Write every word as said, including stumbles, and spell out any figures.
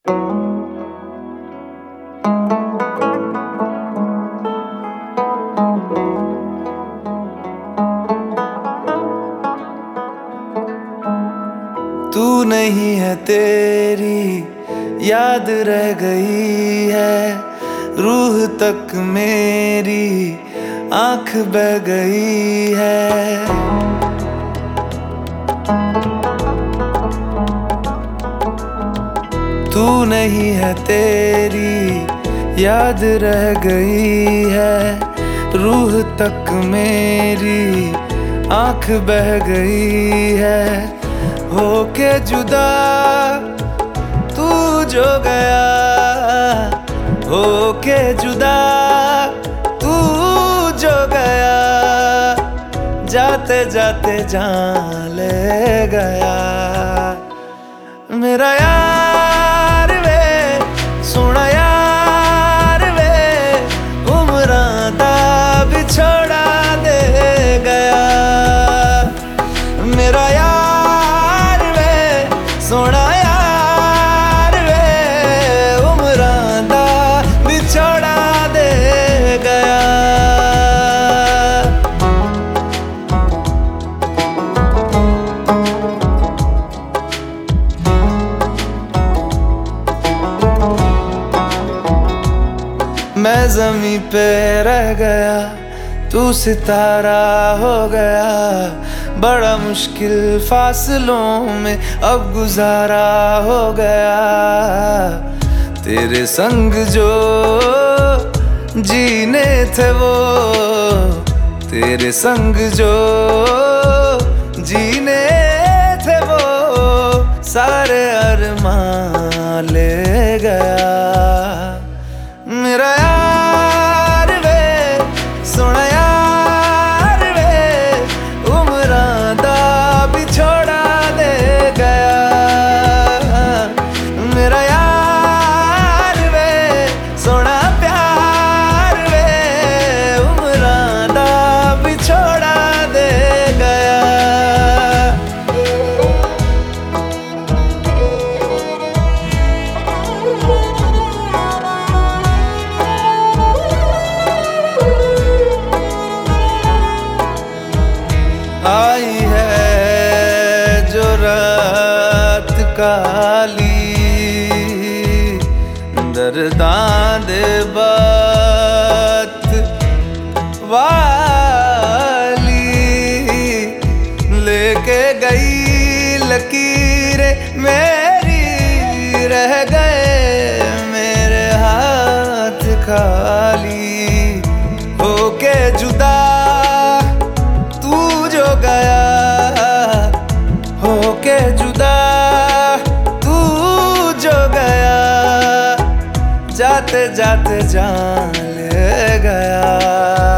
तू नहीं है तेरी याद रह गई है, रूह तक मेरी आंख बह गई है। तू नहीं है तेरी याद रह गई है, रूह तक मेरी आंख बह गई है। होके जुदा तू जो गया, होके जुदा तू जो गया, जाते जाते जान ले गया। मेरा यार वे सोना यार वे, उम्रां दा बिछोड़ा दे गया। मेरा यार वे सोना यार वे, उम्रां दा बिछोड़ा दे गया। मैं ज़मीं पे रह गया, तू सितारा हो गया। बड़ा मुश्किल फासलों में अब गुजारा हो गया। तेरे संग जो जीने थे वो, तेरे संग जो जीने थे वो, सारे अरमान ले गया। मेरा यार वे सोना यार वे, उम्रां दा बिछोड़ा दे गया। मेरा यार वे सोना प्यार वे, उम्रां दा बिछोड़ा दे गया। आई है जो रात काली, दर्दां दे बात वाली, लेके गई लकीरें मेरी, रह गए मेरे हाथ खाली। होके जुदा गया, होके जुदा तू जो गया, जाते जाते जान ले गया।